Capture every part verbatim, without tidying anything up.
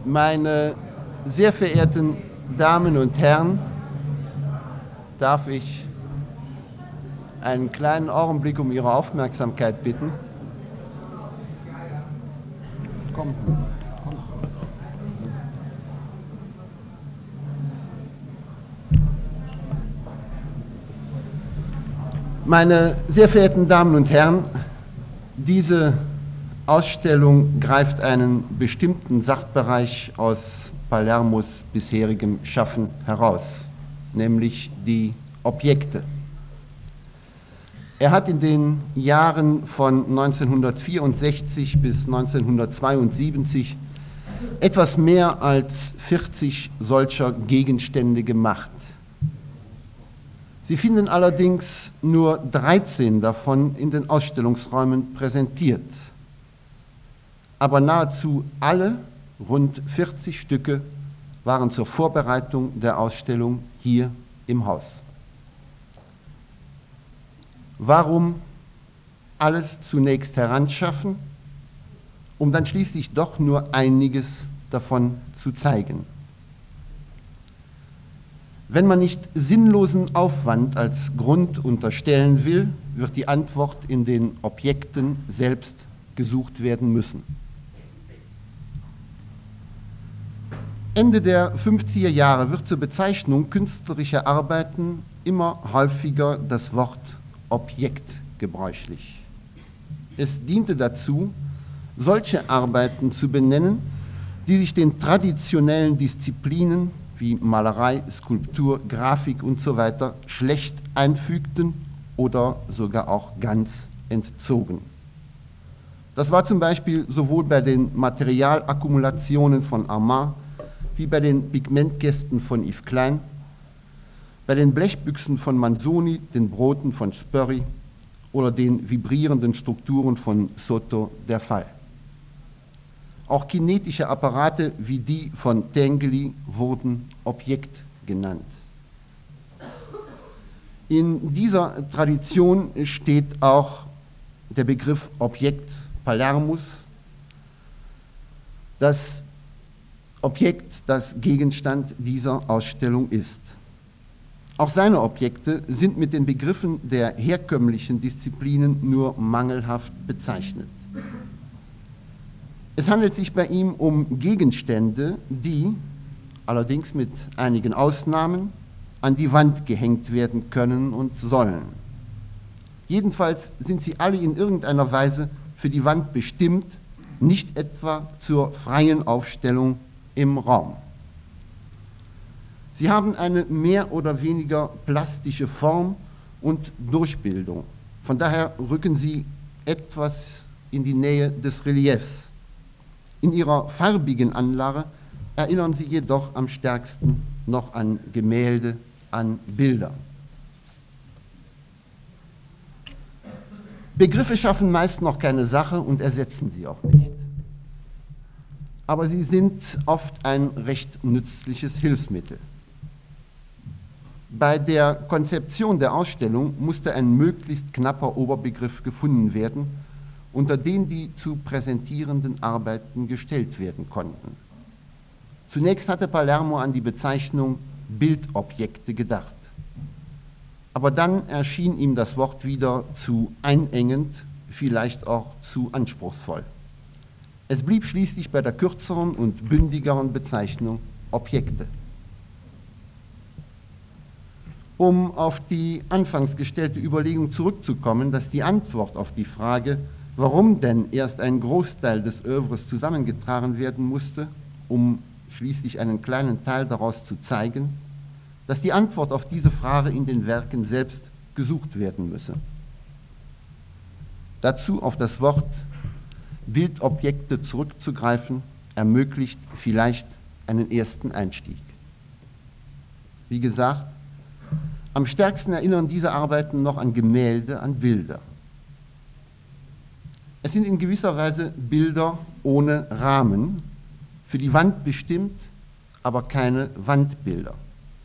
Meine sehr verehrten Damen und Herren, darf ich einen kleinen Augenblick um Ihre Aufmerksamkeit bitten? Komm, komm. Meine sehr verehrten Damen und Herren, diese Ausstellung greift einen bestimmten Sachbereich aus Palermos bisherigem Schaffen heraus, nämlich die Objekte. Er hat in den Jahren von neunzehnhundertvierundsechzig bis neunzehnhundertzweiundsiebzig etwas mehr als vierzig solcher Gegenstände gemacht. Sie finden allerdings nur dreizehn davon in den Ausstellungsräumen präsentiert. Aber nahezu alle, rund vierzig Stücke, waren zur Vorbereitung der Ausstellung hier im Haus. Warum alles zunächst heranschaffen, um dann schließlich doch nur einiges davon zu zeigen? Wenn man nicht sinnlosen Aufwand als Grund unterstellen will, wird die Antwort in den Objekten selbst gesucht werden müssen. Ende der fünfziger Jahre wird zur Bezeichnung künstlerischer Arbeiten immer häufiger das Wort Objekt gebräuchlich. Es diente dazu, solche Arbeiten zu benennen, die sich den traditionellen Disziplinen wie Malerei, Skulptur, Grafik und so weiter schlecht einfügten oder sogar auch ganz entzogen. Das war zum Beispiel sowohl bei den Materialakkumulationen von Armand wie bei den Pigmentkästen von Yves Klein, bei den Blechbüchsen von Manzoni, den Broten von Spörri oder den vibrierenden Strukturen von Soto der Fall. Auch kinetische Apparate wie die von Tinguely wurden Objekt genannt. In dieser Tradition steht auch der Begriff Objekt Palermus, das Objekt, das Gegenstand dieser Ausstellung ist. Auch seine Objekte sind mit den Begriffen der herkömmlichen Disziplinen nur mangelhaft bezeichnet. Es handelt sich bei ihm um Gegenstände, die, allerdings mit einigen Ausnahmen, an die Wand gehängt werden können und sollen. Jedenfalls sind sie alle in irgendeiner Weise für die Wand bestimmt, nicht etwa zur freien Aufstellung im Raum. Sie haben eine mehr oder weniger plastische Form und Durchbildung. Von daher rücken sie etwas in die Nähe des Reliefs. In ihrer farbigen Anlage erinnern sie jedoch am stärksten noch an Gemälde, an Bilder. Begriffe schaffen meist noch keine Sache und ersetzen sie auch nicht. Aber sie sind oft ein recht nützliches Hilfsmittel. Bei der Konzeption der Ausstellung musste ein möglichst knapper Oberbegriff gefunden werden, unter den die zu präsentierenden Arbeiten gestellt werden konnten. Zunächst hatte Palermo an die Bezeichnung Bildobjekte gedacht. Aber dann erschien ihm das Wort wieder zu einengend, vielleicht auch zu anspruchsvoll. Es blieb schließlich bei der kürzeren und bündigeren Bezeichnung Objekte. Um auf die anfangs gestellte Überlegung zurückzukommen, dass die Antwort auf die Frage, warum denn erst ein Großteil des Œuvres zusammengetragen werden musste, um schließlich einen kleinen Teil daraus zu zeigen, dass die Antwort auf diese Frage in den Werken selbst gesucht werden müsse. Dazu auf das Wort Bildobjekte zurückzugreifen, ermöglicht vielleicht einen ersten Einstieg. Wie gesagt, am stärksten erinnern diese Arbeiten noch an Gemälde, an Bilder. Es sind in gewisser Weise Bilder ohne Rahmen, für die Wand bestimmt, aber keine Wandbilder.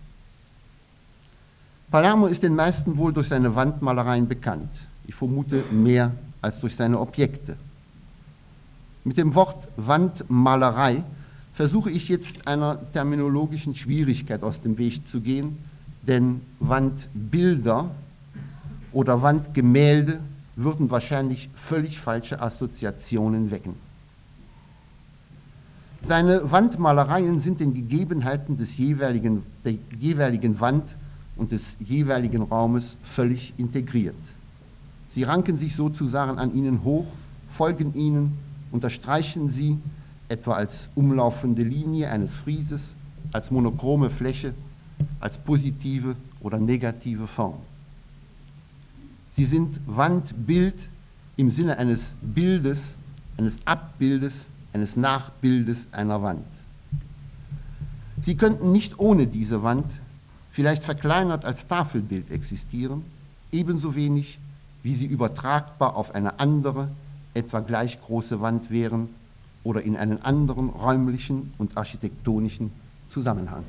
Palermo ist den meisten wohl durch seine Wandmalereien bekannt. Ich vermute mehr als durch seine Objekte. Mit dem Wort Wandmalerei versuche ich jetzt einer terminologischen Schwierigkeit aus dem Weg zu gehen, denn Wandbilder oder Wandgemälde würden wahrscheinlich völlig falsche Assoziationen wecken. Seine Wandmalereien sind den Gegebenheiten des jeweiligen, der jeweiligen Wand und des jeweiligen Raumes völlig integriert. Sie ranken sich sozusagen an ihnen hoch, folgen ihnen, unterstreichen sie, etwa als umlaufende Linie eines Frieses, als monochrome Fläche, als positive oder negative Form. Sie sind Wandbild im Sinne eines Bildes, eines Abbildes, eines Nachbildes einer Wand. Sie könnten nicht ohne diese Wand, vielleicht verkleinert als Tafelbild existieren, ebenso wenig wie sie übertragbar auf eine andere, etwa gleich große Wand wären oder in einen anderen räumlichen und architektonischen Zusammenhang.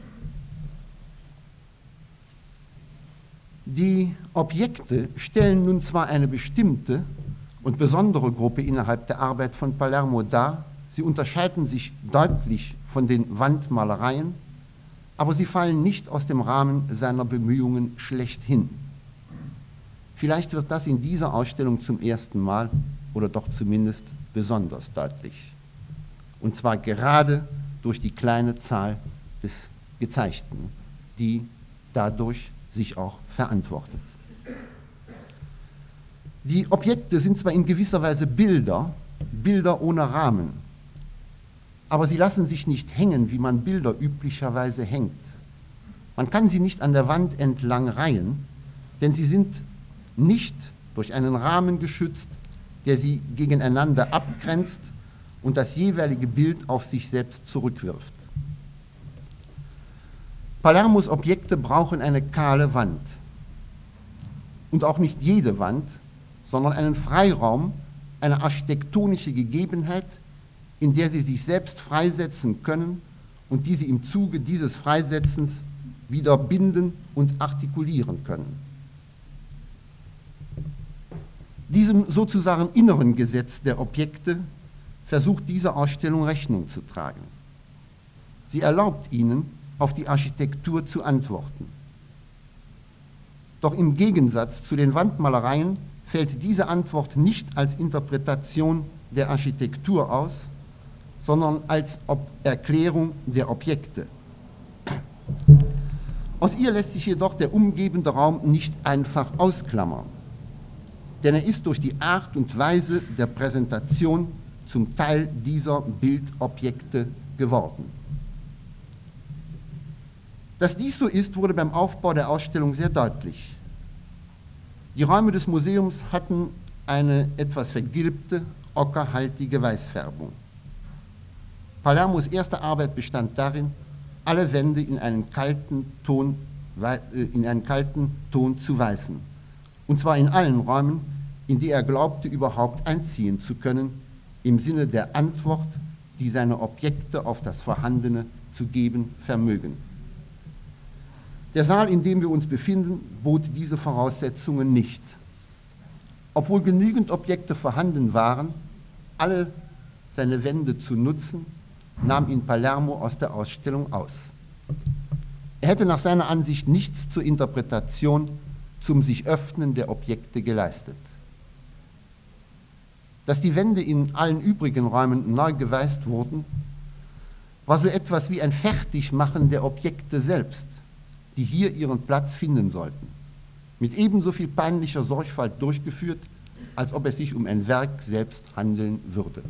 Die Objekte stellen nun zwar eine bestimmte und besondere Gruppe innerhalb der Arbeit von Palermo dar, sie unterscheiden sich deutlich von den Wandmalereien, aber sie fallen nicht aus dem Rahmen seiner Bemühungen schlechthin. Vielleicht wird das in dieser Ausstellung zum ersten Mal oder doch zumindest besonders deutlich. Und zwar gerade durch die kleine Zahl des Gezeigten, die dadurch sich auch verantwortet. Die Objekte sind zwar in gewisser Weise Bilder, Bilder ohne Rahmen, aber sie lassen sich nicht hängen, wie man Bilder üblicherweise hängt. Man kann sie nicht an der Wand entlang reihen, denn sie sind nicht durch einen Rahmen geschützt, der sie gegeneinander abgrenzt und das jeweilige Bild auf sich selbst zurückwirft. Palermos Objekte brauchen eine kahle Wand. Und auch nicht jede Wand, sondern einen Freiraum, eine architektonische Gegebenheit, in der sie sich selbst freisetzen können und die sie im Zuge dieses Freisetzens wieder binden und artikulieren können. Diesem sozusagen inneren Gesetz der Objekte versucht diese Ausstellung Rechnung zu tragen. Sie erlaubt ihnen, auf die Architektur zu antworten. Doch im Gegensatz zu den Wandmalereien fällt diese Antwort nicht als Interpretation der Architektur aus, sondern als Ob- Erklärung der Objekte. Aus ihr lässt sich jedoch der umgebende Raum nicht einfach ausklammern, denn er ist durch die Art und Weise der Präsentation zum Teil dieser Bildobjekte geworden. Dass dies so ist, wurde beim Aufbau der Ausstellung sehr deutlich. Die Räume des Museums hatten eine etwas vergilbte, ockerhaltige Weißfärbung. Palermos erste Arbeit bestand darin, alle Wände in einen kalten Ton, in einen kalten Ton zu weißen. Und zwar in allen Räumen, in die er glaubte, überhaupt einziehen zu können, im Sinne der Antwort, die seine Objekte auf das Vorhandene zu geben vermögen. Der Saal, in dem wir uns befinden, bot diese Voraussetzungen nicht. Obwohl genügend Objekte vorhanden waren, alle seine Wände zu nutzen, nahm ihn Palermo aus der Ausstellung aus. Er hätte nach seiner Ansicht nichts zur Interpretation, zum sich öffnen der Objekte geleistet. Dass die Wände in allen übrigen Räumen neu geweißt wurden, war so etwas wie ein Fertigmachen der Objekte selbst, die hier ihren Platz finden sollten, mit ebenso viel peinlicher Sorgfalt durchgeführt, als ob es sich um ein Werk selbst handeln würde.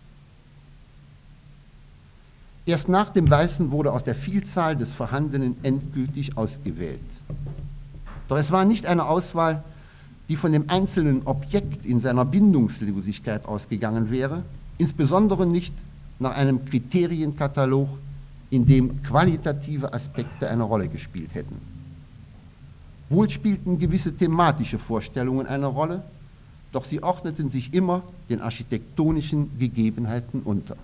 Erst nach dem Weißen wurde aus der Vielzahl des Vorhandenen endgültig ausgewählt. Doch es war nicht eine Auswahl, die von dem einzelnen Objekt in seiner Bindungslosigkeit ausgegangen wäre, insbesondere nicht nach einem Kriterienkatalog, in dem qualitative Aspekte eine Rolle gespielt hätten. Wohl spielten gewisse thematische Vorstellungen eine Rolle, doch sie ordneten sich immer den architektonischen Gegebenheiten unter.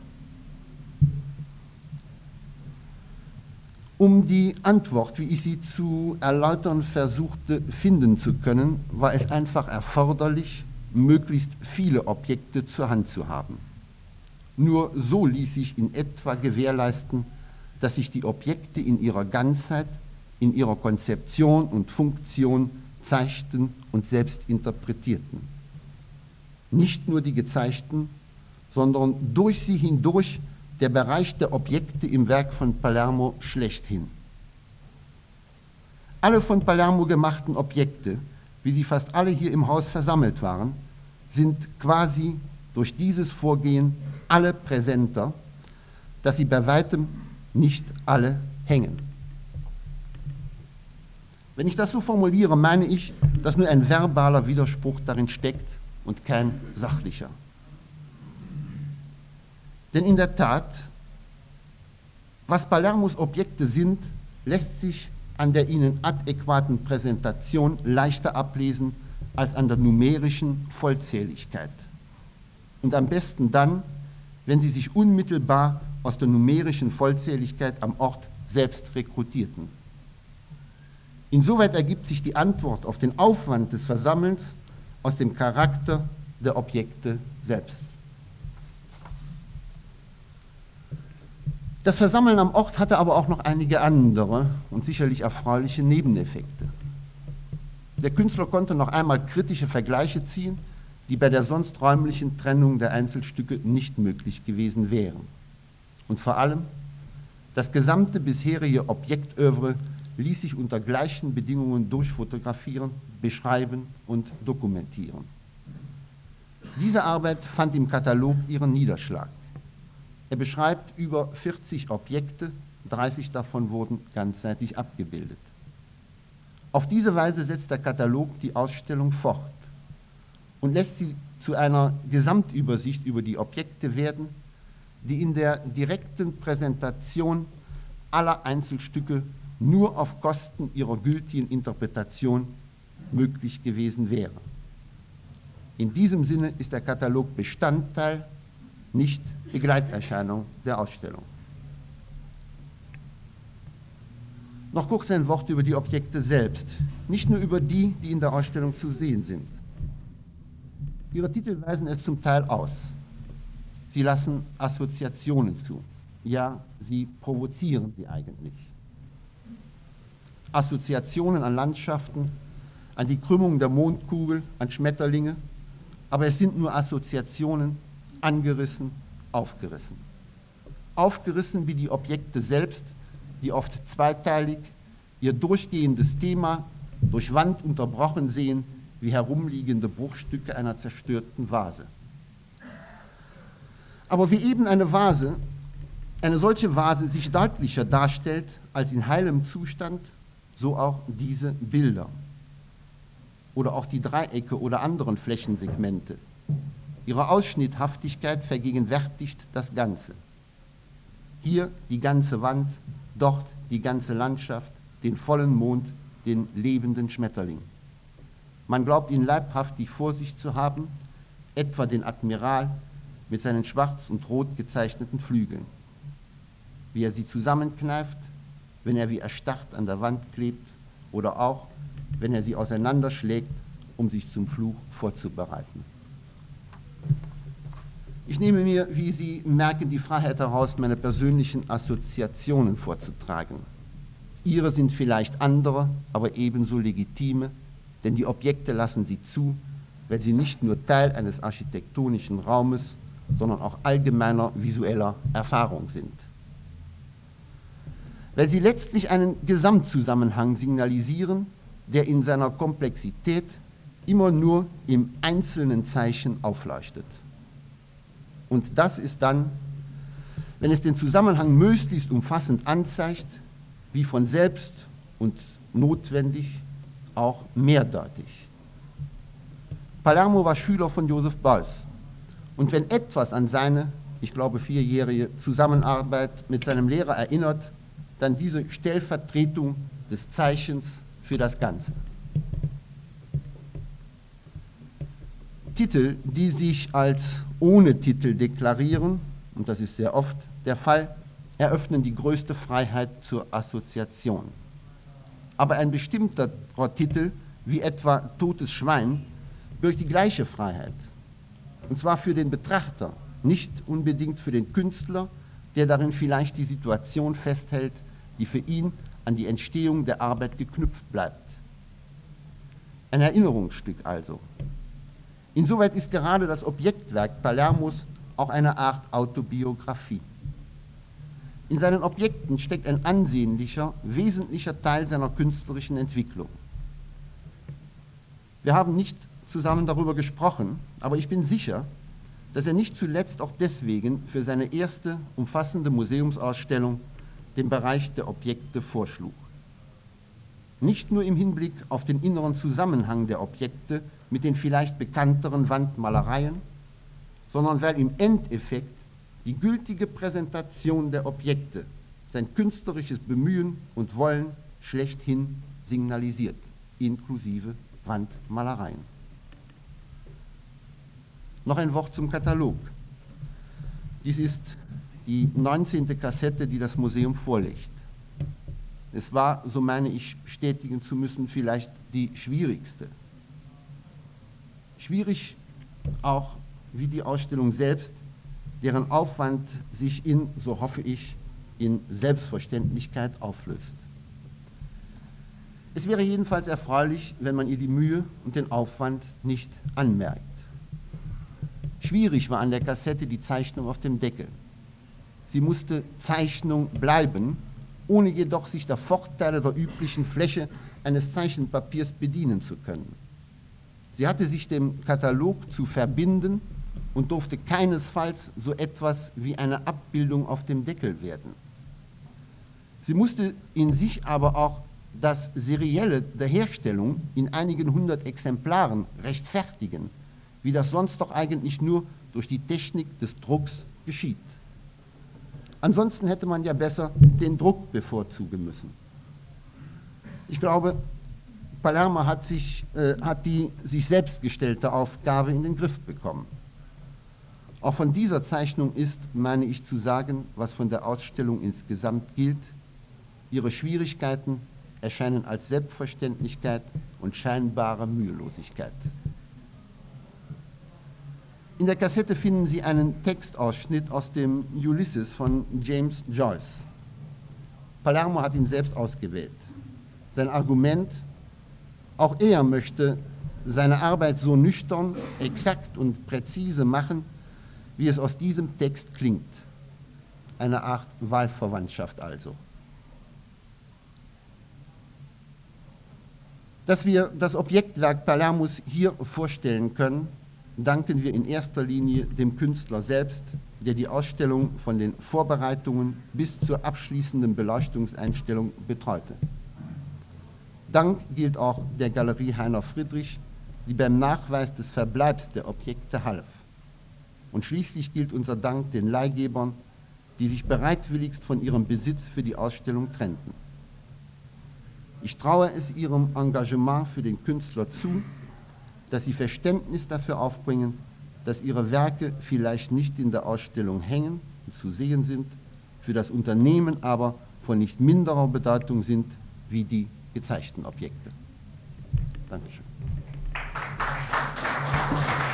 Um die Antwort, wie ich sie zu erläutern versuchte, finden zu können, war es einfach erforderlich, möglichst viele Objekte zur Hand zu haben. Nur so ließ sich in etwa gewährleisten, dass sich die Objekte in ihrer Ganzheit, in ihrer Konzeption und Funktion zeigten und selbst interpretierten. Nicht nur die gezeigten, sondern durch sie hindurch der Bereich der Objekte im Werk von Palermo schlechthin. Alle von Palermo gemachten Objekte, wie sie fast alle hier im Haus versammelt waren, sind quasi durch dieses Vorgehen alle präsenter, dass sie bei weitem nicht alle hängen. Wenn ich das so formuliere, meine ich, dass nur ein verbaler Widerspruch darin steckt und kein sachlicher. Denn in der Tat, was Palermos Objekte sind, lässt sich an der ihnen adäquaten Präsentation leichter ablesen als an der numerischen Vollzähligkeit. Und am besten dann, wenn sie sich unmittelbar aus der numerischen Vollzähligkeit am Ort selbst rekrutierten. Insoweit ergibt sich die Antwort auf den Aufwand des Versammelns aus dem Charakter der Objekte selbst. Das Versammeln am Ort hatte aber auch noch einige andere und sicherlich erfreuliche Nebeneffekte. Der Künstler konnte noch einmal kritische Vergleiche ziehen, die bei der sonst räumlichen Trennung der Einzelstücke nicht möglich gewesen wären. Und vor allem, das gesamte bisherige Objektövre ließ sich unter gleichen Bedingungen durchfotografieren, beschreiben und dokumentieren. Diese Arbeit fand im Katalog ihren Niederschlag. Er beschreibt über vierzig Objekte, dreißig davon wurden ganzseitig abgebildet. Auf diese Weise setzt der Katalog die Ausstellung fort und lässt sie zu einer Gesamtübersicht über die Objekte werden, die in der direkten Präsentation aller Einzelstücke nur auf Kosten ihrer gültigen Interpretation möglich gewesen wäre. In diesem Sinne ist der Katalog Bestandteil, nicht Begleiterscheinung der Ausstellung. Noch kurz ein Wort über die Objekte selbst, nicht nur über die, die in der Ausstellung zu sehen sind. Ihre Titel weisen es zum Teil aus. Sie lassen Assoziationen zu. Ja, sie provozieren sie eigentlich. Assoziationen an Landschaften, an die Krümmung der Mondkugel, an Schmetterlinge, aber es sind nur Assoziationen, angerissen, aufgerissen. Aufgerissen wie die Objekte selbst, die oft zweiteilig ihr durchgehendes Thema durch Wand unterbrochen sehen, wie herumliegende Bruchstücke einer zerstörten Vase. Aber wie eben eine Vase, eine solche Vase sich deutlicher darstellt als in heilem Zustand, so auch diese Bilder. Oder auch die Dreiecke oder anderen Flächensegmente. Ihre Ausschnitthaftigkeit vergegenwärtigt das Ganze. Hier die ganze Wand, dort die ganze Landschaft, den vollen Mond, den lebenden Schmetterling. Man glaubt ihn leibhaftig vor sich zu haben, etwa den Admiral mit seinen schwarz und rot gezeichneten Flügeln. Wie er sie zusammenkneift, wenn er wie erstarrt an der Wand klebt, oder auch, wenn er sie auseinanderschlägt, um sich zum Fluch vorzubereiten. Ich nehme mir, wie Sie merken, die Freiheit heraus, meine persönlichen Assoziationen vorzutragen. Ihre sind vielleicht andere, aber ebenso legitime, denn die Objekte lassen sie zu, weil sie nicht nur Teil eines architektonischen Raumes, sondern auch allgemeiner visueller Erfahrung sind. Weil sie letztlich einen Gesamtzusammenhang signalisieren, der in seiner Komplexität immer nur im einzelnen Zeichen aufleuchtet. Und das ist dann, wenn es den Zusammenhang möglichst umfassend anzeigt, wie von selbst und notwendig auch mehrdeutig. Palermo war Schüler von Joseph Beuys. Und wenn etwas an seine, ich glaube, vierjährige Zusammenarbeit mit seinem Lehrer erinnert, dann diese Stellvertretung des Zeichens für das Ganze. Titel, die sich als ohne Titel deklarieren, und das ist sehr oft der Fall, eröffnen die größte Freiheit zur Assoziation. Aber ein bestimmter Titel, wie etwa Totes Schwein, birgt die gleiche Freiheit. Und zwar für den Betrachter, nicht unbedingt für den Künstler, der darin vielleicht die Situation festhält, die für ihn an die Entstehung der Arbeit geknüpft bleibt. Ein Erinnerungsstück also. Insoweit ist gerade das Objektwerk Palermos auch eine Art Autobiografie. In seinen Objekten steckt ein ansehnlicher, wesentlicher Teil seiner künstlerischen Entwicklung. Wir haben nicht zusammen darüber gesprochen, aber ich bin sicher, dass er nicht zuletzt auch deswegen für seine erste umfassende Museumsausstellung den Bereich der Objekte vorschlug. Nicht nur im Hinblick auf den inneren Zusammenhang der Objekte mit den vielleicht bekannteren Wandmalereien, sondern weil im Endeffekt die gültige Präsentation der Objekte sein künstlerisches Bemühen und Wollen schlechthin signalisiert, inklusive Wandmalereien. Noch ein Wort zum Katalog. Dies ist die neunzehnte Kassette, die das Museum vorlegt. Es war, so meine ich bestätigen zu müssen, vielleicht die schwierigste. Schwierig auch wie die Ausstellung selbst, deren Aufwand sich in, so hoffe ich, in Selbstverständlichkeit auflöst. Es wäre jedenfalls erfreulich, wenn man ihr die Mühe und den Aufwand nicht anmerkt. Schwierig war an der Kassette die Zeichnung auf dem Deckel. Sie musste Zeichnung bleiben, ohne jedoch sich der Vorteile der üblichen Fläche eines Zeichenpapiers bedienen zu können. Sie hatte sich dem Katalog zu verbinden und durfte keinesfalls so etwas wie eine Abbildung auf dem Deckel werden. Sie musste in sich aber auch das Serielle der Herstellung in einigen hundert Exemplaren rechtfertigen, wie das sonst doch eigentlich nur durch die Technik des Drucks geschieht. Ansonsten hätte man ja besser den Druck bevorzugen müssen. Ich glaube, Palermo hat, sich, äh, hat die sich selbst gestellte Aufgabe in den Griff bekommen. Auch von dieser Zeichnung ist, meine ich zu sagen, was von der Ausstellung insgesamt gilt, ihre Schwierigkeiten erscheinen als Selbstverständlichkeit und scheinbare Mühelosigkeit. In der Kassette finden Sie einen Textausschnitt aus dem Ulysses von James Joyce. Palermo hat ihn selbst ausgewählt. Sein Argument, auch er möchte seine Arbeit so nüchtern, exakt und präzise machen, wie es aus diesem Text klingt. Eine Art Wahlverwandtschaft also. Dass wir das Objektwerk Palermos hier vorstellen können, danken wir in erster Linie dem Künstler selbst, der die Ausstellung von den Vorbereitungen bis zur abschließenden Beleuchtungseinstellung betreute. Dank gilt auch der Galerie Heiner Friedrich, die beim Nachweis des Verbleibs der Objekte half. Und schließlich gilt unser Dank den Leihgebern, die sich bereitwilligst von ihrem Besitz für die Ausstellung trennten. Ich traue es ihrem Engagement für den Künstler zu, dass sie Verständnis dafür aufbringen, dass ihre Werke vielleicht nicht in der Ausstellung hängen und zu sehen sind, für das Unternehmen aber von nicht minderer Bedeutung sind wie die gezeichneten Objekte. Dankeschön.